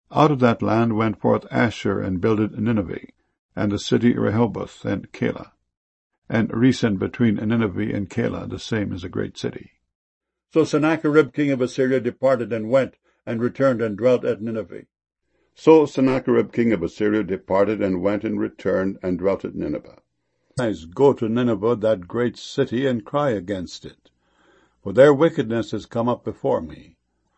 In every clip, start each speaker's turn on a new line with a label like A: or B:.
A: Out of that land went forth Asshur, and builded Nineveh, and the city Rehoboth, and Calah. And Resen between Nineveh and Calah, the same is a great city.
B: So Sennacherib king of Assyria departed, and went, and returned, and dwelt at Nineveh.
C: So Sennacherib king of Assyria departed, and went, and returned, and dwelt at Nineveh.
B: Go to Nineveh, that great city, and cry against it, for their wickedness is come up before me.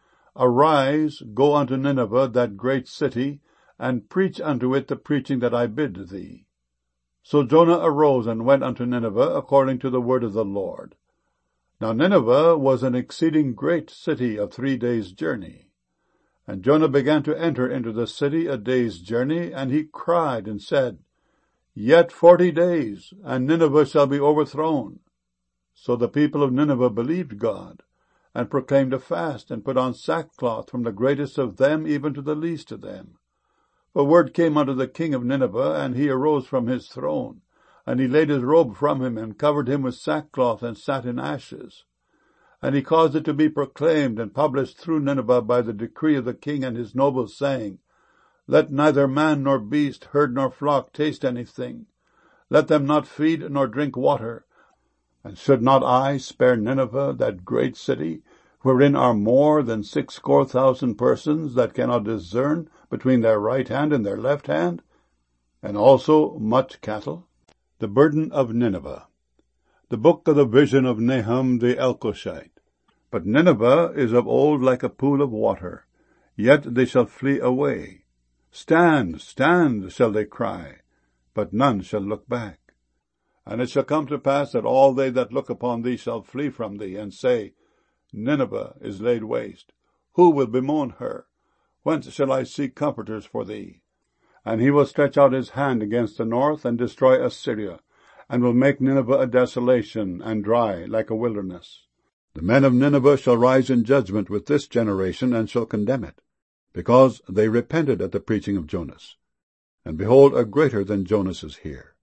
B: Arise, go unto Nineveh, that great city, and preach unto it the preaching that I bid thee. So Jonah arose and went unto Nineveh, according to the word of the Lord. Now Nineveh was an exceeding great city of 3 days' journey. And Jonah began to enter into the city a day's journey, and he cried and said, Yet 40 days, and Nineveh shall be overthrown. So the people of Nineveh believed God, and proclaimed a fast, and put on sackcloth from the greatest of them even to the least of them. For word came unto the king of Nineveh, and he arose from his throne, and he laid his robe from him, and covered him with sackcloth, and sat in ashes. And he caused it to be proclaimed and published through Nineveh by the decree of the king and his nobles, saying, Let neither man nor beast, herd nor flock taste anything. Let them not feed nor drink water. And should not I spare Nineveh, that great city, wherein are more than 60,000 persons that cannot discern between their right hand and their left hand, and also much cattle?
A: The burden of Nineveh. The book of the vision of Nahum the Elkoshite. But Nineveh is of old like a pool of water, yet they shall flee away. Stand, stand, shall they cry, but none shall look back. And it shall come to pass that all they that look upon thee shall flee from thee, and say, Nineveh is laid waste. Who will bemoan her? Whence shall I seek comforters for thee? And he will stretch out his hand against the north, and destroy Assyria, and will make Nineveh a desolation, and dry like a wilderness. The men of Nineveh shall rise in judgment with this generation, and shall condemn it, because they repented at the preaching of Jonas. And behold, a greater than Jonas is here.